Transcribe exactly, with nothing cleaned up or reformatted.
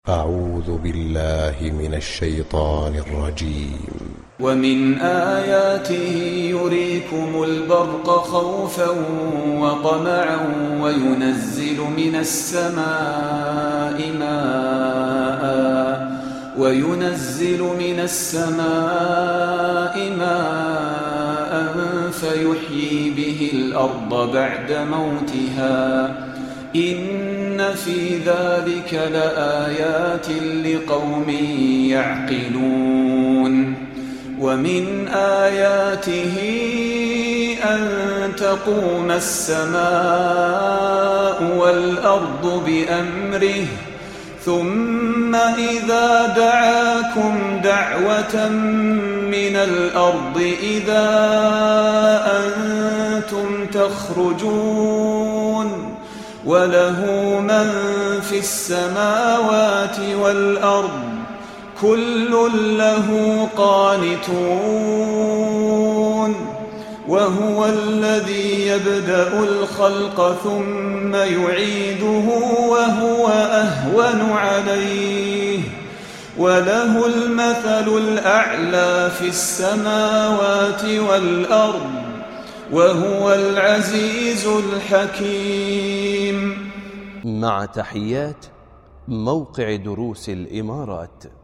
أعوذ بالله من الشيطان الرجيم. ومن آياته يريكم البرق خوفا وطمعا وينزل من السماء ماء وينزل من السماء ماء فيحيي به الأرض بعد موتها إن في ذلك لآيات لقوم يعقلون. ومن آياته أن تقوم السماء والأرض بأمره ثم إذا دعاكم دعوة من الأرض إذا أنتم تخرجون وله من في السماوات والأرض كل له قانتون وهو الذي يبدأ الخلق ثم يعيده وهو أهون عليه وله المثل الأعلى في السماوات والأرض وهو العزيز الحكيم. مع تحيات موقع دروس الإمارات.